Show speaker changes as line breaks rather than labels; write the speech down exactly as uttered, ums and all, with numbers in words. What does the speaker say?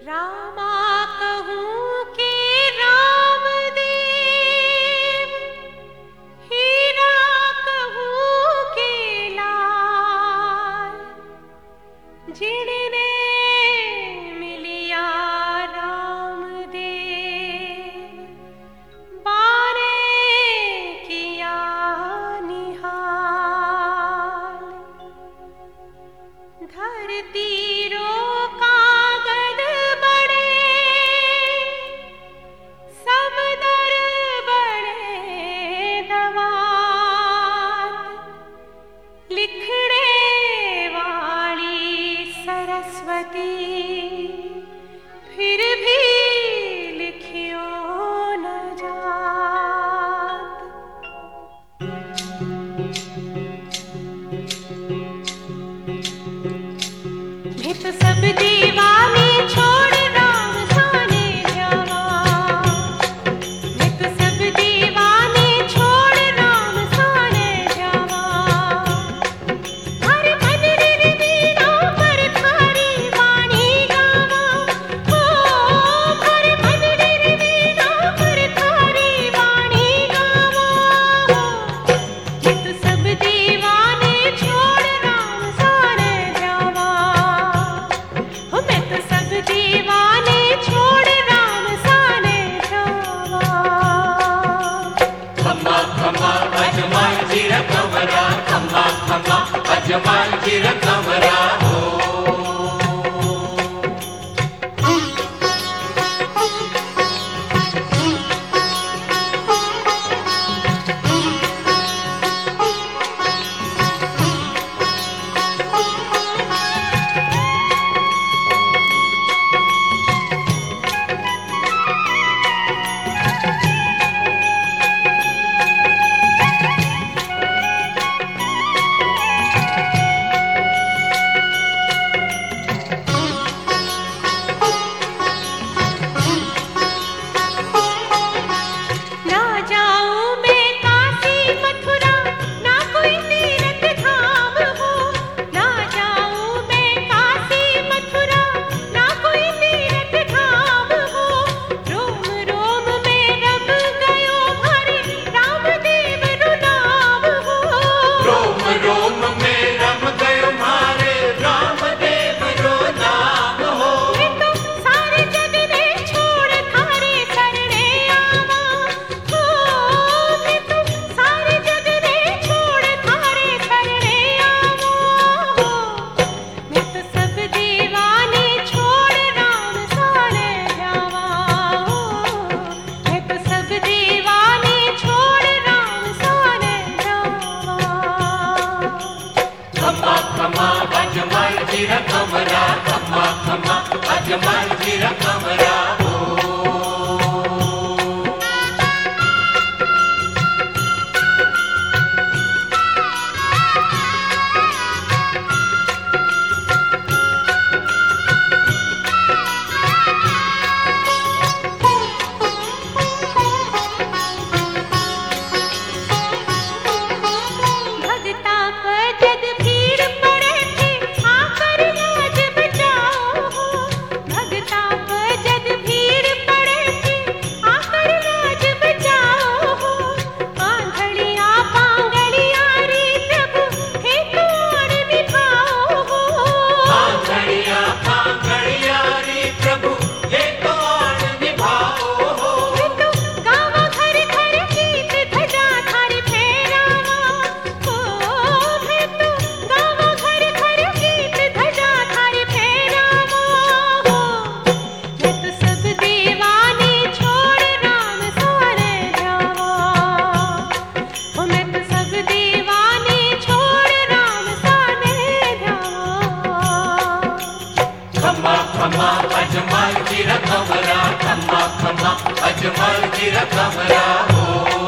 रामा कहूँ के रामदेव, हीरा कहूँ के लाल, जिनने मिलिया रामदेव, बाने किया निहाल। धरती रो कागज बड़े, समदर बड़े दवात, लिखने वाली सरस्वती, फिर भी लिखियो न जात। मैं तो सब दीवानी छोड़ राम साने जावा, मैं तो सब दीवानी छोड़ राम साने जावा। हर बदरिन वीणा पर थारी वाणी गावा, हो हर बदरिन वीणा पर थारी वाणी गावा। मैं तो सब दीवाने छोड़ राम साने जावा, हो मैं तो सब दीवाने छोड़ राम साने जावा।
खम्मा खम्मा अजमल जीर कमरा, खम्मा खम्मा अजमल जीर कमरा हो।
ना जाऊं मैं काशी मथुरा, ना कोई तीरथ धाम हो। ना जाऊं मैं काशी मथुरा, ना कोई तीरथ धाम हो। रोम रोम में रम गयो हरे रामदेव रो नाम हो।
रोम रोम में रम गयो मारे रामदेव रो नाम हो।
मैं तो सारे जग ने छोड़ थारे शरणे आवा, हो मैं तो सारे जग ने छोड़ थारे शरणे आवा। मैं तो सब दीवाने छोड़ राम साने जावा, मैं तो सब दीवाने छोड़ राम साने जावा।
खम्मा खम्मा अजमल जीर कमरा, खम्मा खम्मा अजमल जीर कमरा हो।
भगता पर जद भीड़ पड़े थे, आकर लाज बचाओ हो। भगता पर जद भीड़ पड़े थे, आकर लाज बचाओ हो। आंधड़िया पांगड़िया रे प्रभु, हे कौन निभाओ हो।
आंधड़िया पांगड़िया रे प्रभु, हे कौन निभाओ हो।
मैं तो गावा घर घर गीत ध्वजा थारी फहरावा, हो मैं तो गावा घर घर गीत ध्वजा थारी फहरावा। हो मैं तो सब दीवाने छोड़ राम साने जावा, हो मैं तो सब दीवाने छोड़ राम साने जावा।
खम्मा खम्मा अजमल जीर कमरा, खम्मा खम्मा अजमल जीर कमरा हो।